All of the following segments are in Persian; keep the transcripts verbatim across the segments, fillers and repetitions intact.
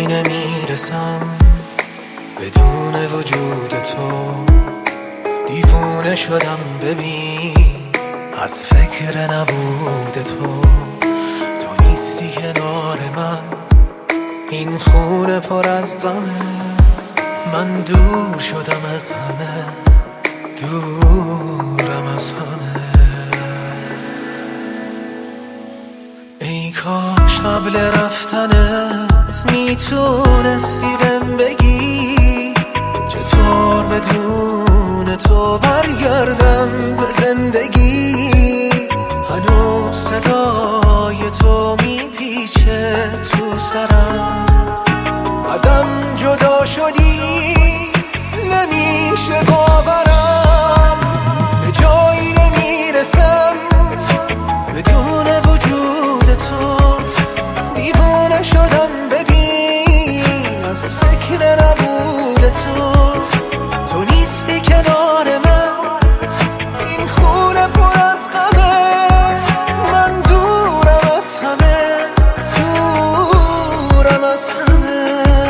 جایی نمیرسم بدون وجود تو. دیوونه شدم ببین از فکر نبود تو. تو نیستی کنار من، این خونه پر از غمه. من دور شدم از همه، دورم از همه. ای کاش قبل رفتنت میتونستی بهم بگی چطور بدون تو برگردم به زندگی. هنوز صدای تو میپیچه تو سرم، ازم جدا شدی نمیشه باورم. به جایی نمیرسم بدون وجود تو. دیوانه شدم ببین از فکر نبود تو. تو نیستی کنار من، این خونه پر از غمه. من دورم از همه، دورم از همه.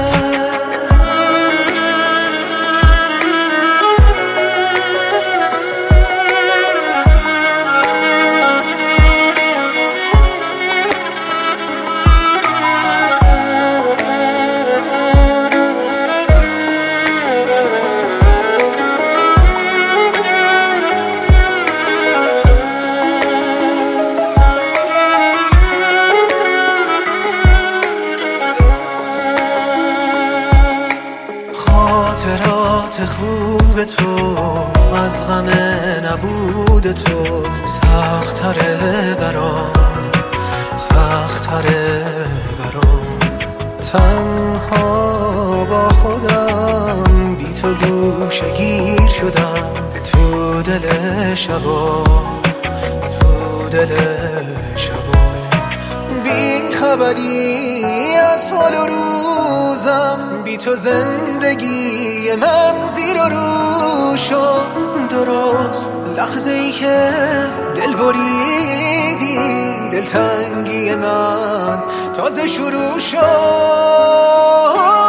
خاطرات خوب تو از غم نبود تو سخت‌تره برام، سخت‌تره برام. تنها با خودم بی تو گوشه گیر شدم تو دل شبا، تو دل شبا. بی خبری از حال و روزم، بی تو زندگی من زیر و رو شد. درست لحظه ای که دل بریدی، دلتنگی من تازه شروع شد.